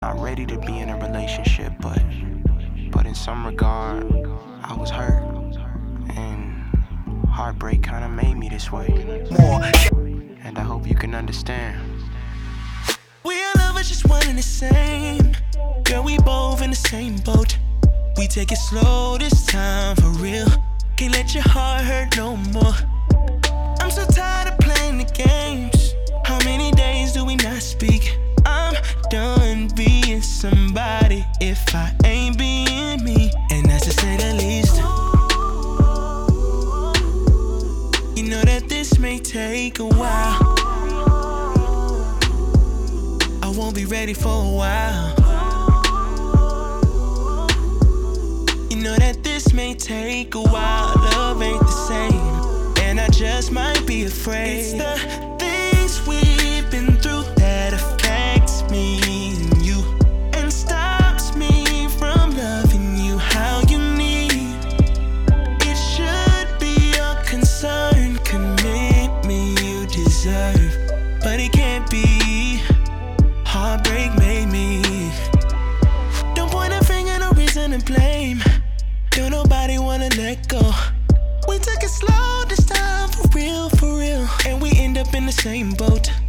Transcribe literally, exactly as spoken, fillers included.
Not ready to be in a relationship, but but in some regard, I was hurt, and heartbreak kind of made me this way. More, and I hope you can understand. We are lovers, just one and the same. Girl, we both in the same boat. We take it slow this time, for real. Can't let your heart hurt no more. I'm so tired of playing the games. How many days do we not speak? I'm done being somebody if I ain't being me, and that's to say the least. You know that this may take a while. I won't be ready for a while. You know that this may take a while. Love ain't the same, and I just might be afraid. It's the things we've been through that affects me and you, and stops me from loving you how you need. It should be your concern, commit me you deserve, but it can't be. Heartbreak made me. Don't point a finger, no reason to blame. Don't nobody wanna let go. We took it slow this time, for real, for real, and we end up in the same boat.